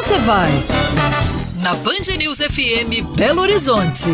você vai? Na Band News FM Belo Horizonte.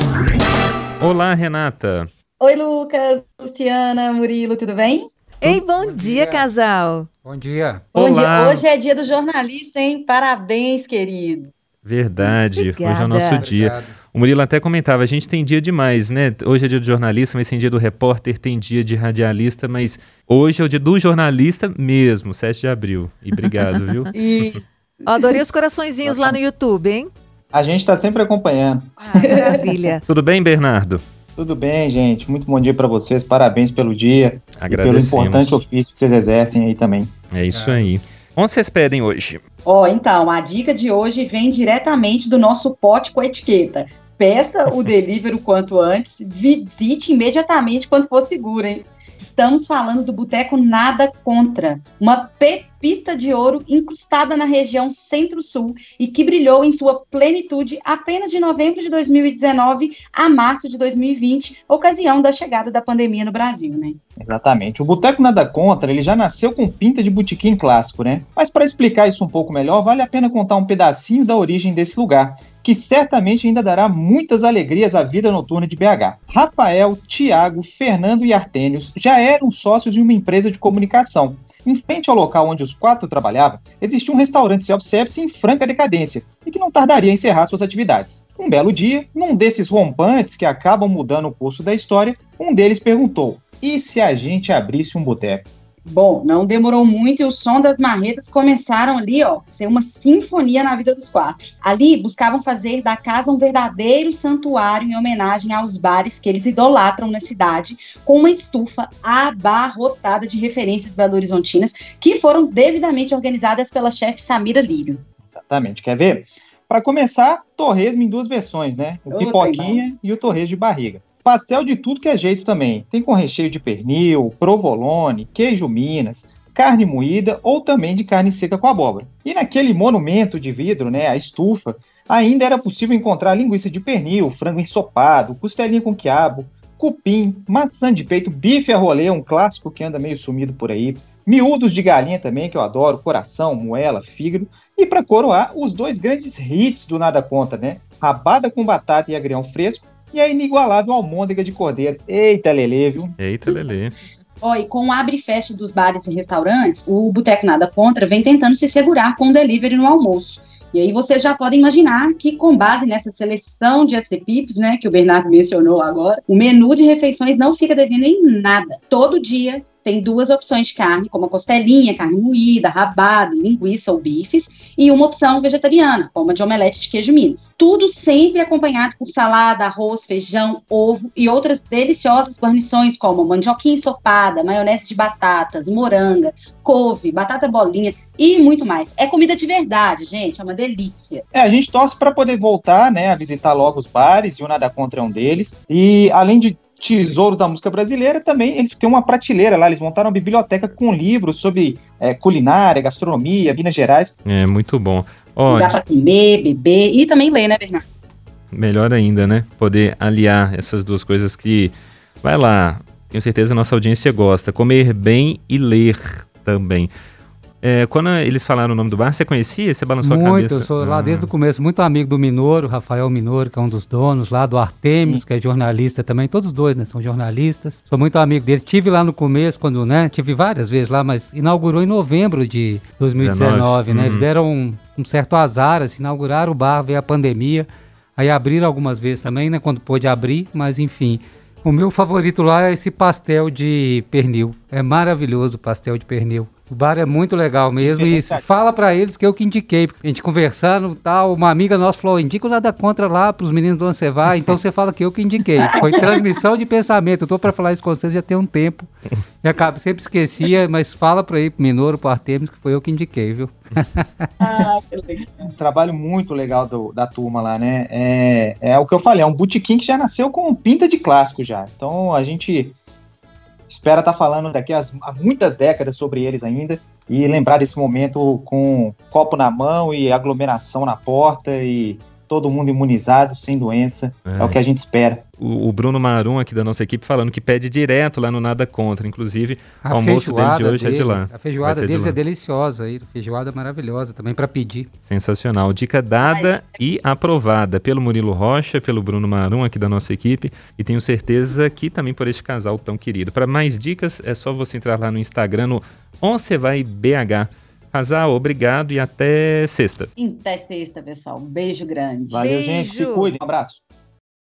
Olá, Renata. Oi, Lucas, Luciana, Murilo, tudo bem? Ei, bom dia, casal. Bom dia. Bom dia. Olá. Hoje é dia do jornalista, hein? Parabéns, querido. Verdade, Obrigada. hoje é o nosso dia. Obrigado. O Murilo até comentava, a gente tem dia demais, né? Hoje é dia do jornalista, mas tem dia do repórter, tem dia de radialista, mas hoje é o dia do jornalista mesmo, 7 de abril. E obrigado, viu? Isso. Adorei os coraçõezinhos lá no YouTube, hein? A gente está sempre acompanhando. Maravilha. Tudo bem, Bernardo? Tudo bem, gente? Muito bom dia para vocês. Parabéns pelo dia e pelo Agradecemos. importante ofício que vocês exercem aí também. É isso aí. Onde vocês pedem hoje? Então, a dica de hoje vem diretamente do nosso pote com etiqueta. Peça o delivery o quanto antes, visite imediatamente quando for seguro, hein? Estamos falando do Boteco Nada Contra, uma pepita de ouro incrustada na região Centro-Sul e que brilhou em sua plenitude apenas de novembro de 2019 a março de 2020, ocasião da chegada da pandemia no Brasil, né? Exatamente. O Boteco Nada Contra, ele já nasceu com pinta de botequim clássico, né? Mas para explicar isso um pouco melhor, vale a pena contar um pedacinho da origem desse lugar, que certamente ainda dará muitas alegrias à vida noturna de BH. Rafael, Tiago, Fernando e Artênios já eram sócios em uma empresa de comunicação. Em frente ao local onde os 4 trabalhavam, existia um restaurante self-service em franca decadência e que não tardaria a encerrar suas atividades. Um belo dia, num desses rompantes que acabam mudando o curso da história, um deles perguntou: e se a gente abrisse um boteco? Bom, não demorou muito e o som das marretas começaram ali, ser uma sinfonia na vida dos 4. Ali, buscavam fazer da casa um verdadeiro santuário em homenagem aos bares que eles idolatram na cidade, com uma estufa abarrotada de referências belo-horizontinas que foram devidamente organizadas pela chefe Samira Lírio. Exatamente. Quer ver? Para começar, torresmo em 2 versões, né? O pipoquinha e o torresmo de barriga. Pastel de tudo que é jeito também. Tem com recheio de pernil, provolone, queijo Minas, carne moída ou também de carne seca com abóbora. E naquele monumento de vidro, né, a estufa, ainda era possível encontrar linguiça de pernil, frango ensopado, costelinha com quiabo, cupim, maçã de peito, bife a rolê, um clássico que anda meio sumido por aí, miúdos de galinha também, que eu adoro, coração, moela, fígado. E para coroar, os 2 grandes hits do Nada Contra, né? Rabada com batata e agrião fresco, e a inigualável almôndega de cordeiro. Eita, Lelê, viu? Eita, Lelê. E com o abre e fecha dos bares e restaurantes, o Boteco Nada Contra vem tentando se segurar com o delivery no almoço. E aí vocês já podem imaginar que, com base nessa seleção de acepipes, né, que o Bernardo mencionou agora, o menu de refeições não fica devendo em nada. Todo dia tem 2 opções de carne, como a costelinha, carne moída, rabada, linguiça ou bifes, e uma opção vegetariana, como a de omelete de queijo Minas. Tudo sempre acompanhado por salada, arroz, feijão, ovo e outras deliciosas guarnições, como mandioquinha ensopada, maionese de batatas, moranga, couve, batata bolinha e muito mais. É comida de verdade, gente, é uma delícia. A gente torce para poder voltar, né, a visitar logo os bares, e o Nada Contra é um deles. E além de tesouros da música brasileira, também eles têm uma prateleira lá, eles montaram uma biblioteca com livros sobre culinária, gastronomia, Minas Gerais. É, muito bom. Dá pra comer, beber e também ler, né, Bernardo? Melhor ainda, né? Poder aliar essas 2 coisas que, vai lá, tenho certeza a nossa audiência gosta, comer bem e ler também. Quando eles falaram o nome do bar, você conhecia? Você balançou a cabeça? Muito, eu sou lá desde o começo, muito amigo do Minoro, Rafael Minoro, que é um dos donos, lá do Artêmios, que é jornalista também, todos os 2, né, são jornalistas. Sou muito amigo dele, tive lá no começo, quando, né, tive várias vezes lá, mas inaugurou em novembro de 2019, né, eles deram um certo azar, assim, inauguraram o bar, veio a pandemia, aí abriram algumas vezes também, né, quando pôde abrir, mas enfim. O meu favorito lá é esse pastel de pernil, é maravilhoso o pastel de pernil. O bar é muito legal mesmo e fala pra eles que eu que indiquei. A gente conversando e tal, uma amiga nossa falou, indica o Nada Contra lá pros meninos de onde você vai, então você fala que eu que indiquei. Foi transmissão de pensamento, eu tô pra falar isso com vocês já tem um tempo. E acabo, sempre esquecia, mas fala pra ir pro Minoro, pro Artêmios, que foi eu que indiquei, viu? Que legal. Um trabalho muito legal da turma lá, né? É o que eu falei, é um botequim que já nasceu com pinta de clássico já. Então a gente espera estar falando daqui a muitas décadas sobre eles ainda e lembrar desse momento com copo na mão e aglomeração na porta e todo mundo imunizado, sem doença, é o que a gente espera. O Bruno Marum, aqui da nossa equipe, falando que pede direto lá no Nada Contra, inclusive o almoço dele de hoje é de lá. A feijoada deles é deliciosa, aí, feijoada maravilhosa também para pedir. Sensacional, dica dada e aprovada pelo Murilo Rocha, pelo Bruno Marum, aqui da nossa equipe, e tenho certeza que também por este casal tão querido. Para mais dicas, é só você entrar lá no Instagram, no OnceVaiBH. Casal, obrigado e até sexta. Até sexta, pessoal. Um beijo grande. Valeu, gente. Se cuidem. Um abraço.